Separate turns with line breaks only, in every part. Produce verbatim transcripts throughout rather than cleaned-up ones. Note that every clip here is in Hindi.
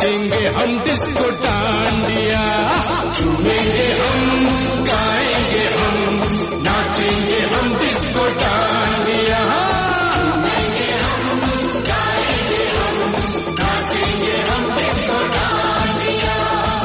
नाचेंगे हम डिस्को डांडिया, झूमेंगे हम, गाएंगे हम, नाचेंगे हम डिस्को डांडिया, झूमेंगे हम, गाएंगे हम, नाचेंगे हम डिस्को डांडिया।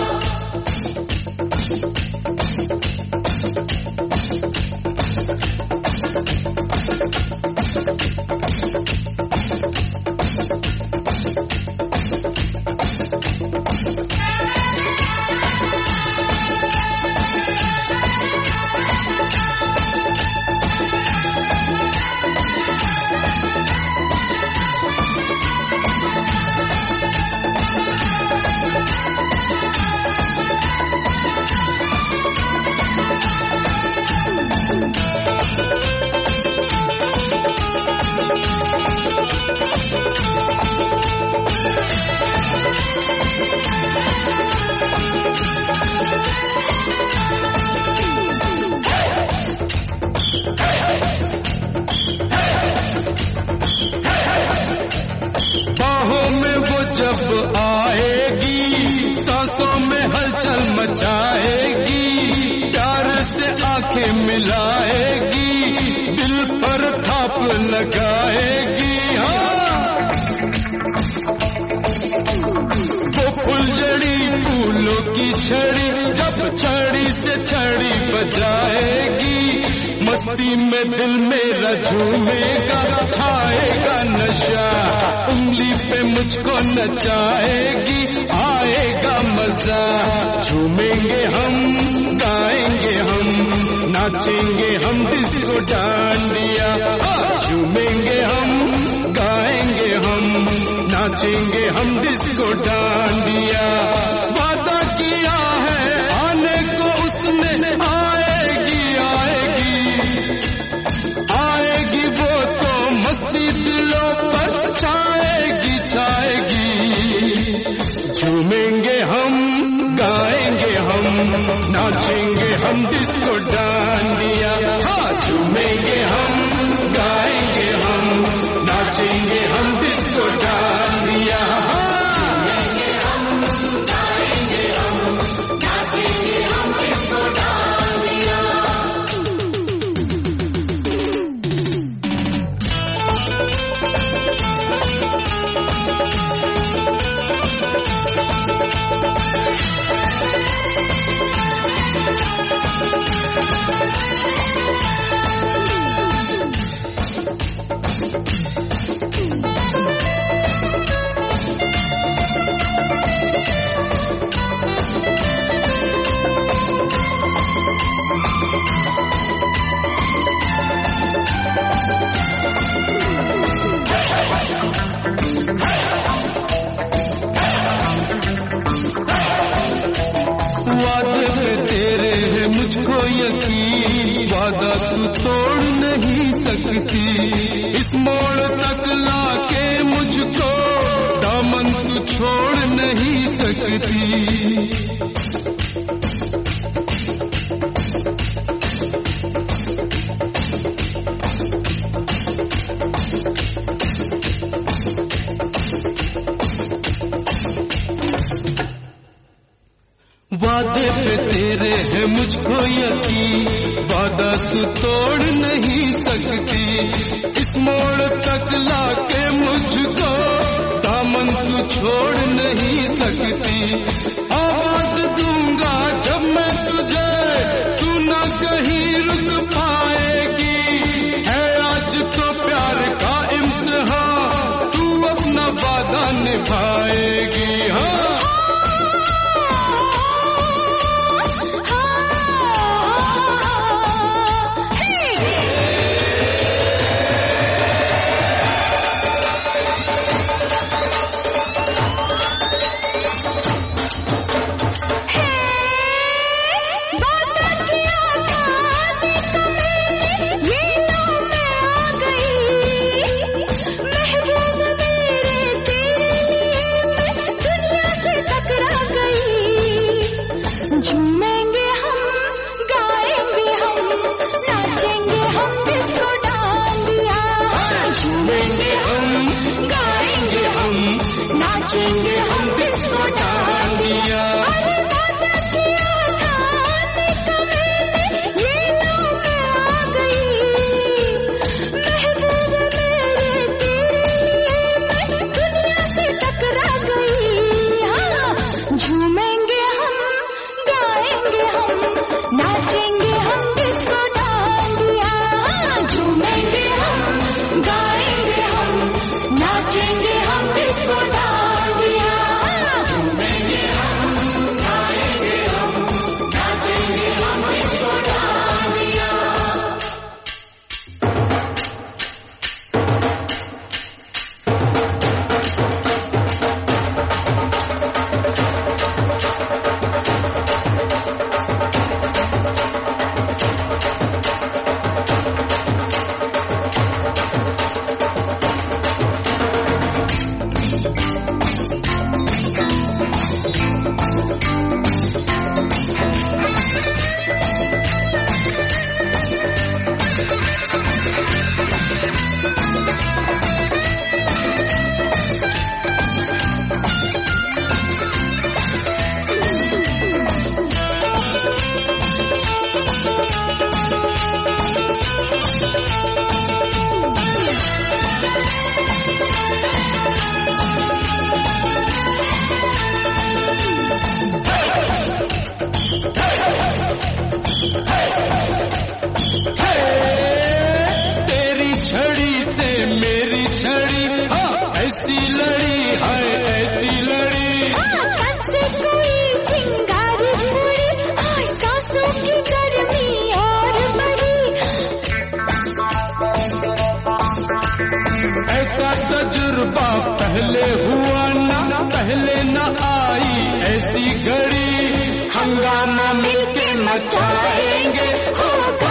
जब आएगी सांसों में हलचल मचाएगी, प्यार से आंखें मिलाएगी, दिल पर थाप लगाएगी। हाँ, वो फुलझड़ी फूलों की छड़ी, जब छड़ी से छड़ी बजाएगी, मस्ती में दिल मेरा झूमेगा, छाएगा नशा, उंगली पे मुझको नचाएगी, आएगा मजा। झूमेंगे हम, गाएंगे हम, नाचेंगे हम डिस्को डांडिया, झूमेंगे हम, गाएंगे हम, नाचेंगे हम डिस्को डांडिया। वादा किया है आने को उसने, आएगी आएगी आएगी वो तो मस्ती दिलों पर छाएगी छाएगी। झूमेंगे हम, गाएंगे हम, नाचेंगे हम डिस्को डांडिया, हाँ झूमेंगे हम, गाएंगे हम, नाचेंगे हम डिस्को डांडिया, झूमेंगे हम, गाएंगे हम, नाचेंगे हम डिस्को डांडिया। मुझको यकीन, वादा तू तोड़ नहीं सकती, इस मोड़ तक लाके मुझको दामन तू छोड़ नहीं सकती। वादे पे तेरे है मुझको यकीन, वादा तू तोड़ नहीं सकती, इस मोड़ तक लाके मुझको दामन तू छोड़ नहीं सकती। आवाज दूंगा जब मैं तुझे, तू ना कहीं रुक पाएगी, है आज तो प्यार का इम्तिहान, तू अपना वादा निभाएगी। हाँ पहले हुआ ना पहले न आई ऐसी घड़ी, हंगामा मिलके मचाएंगे।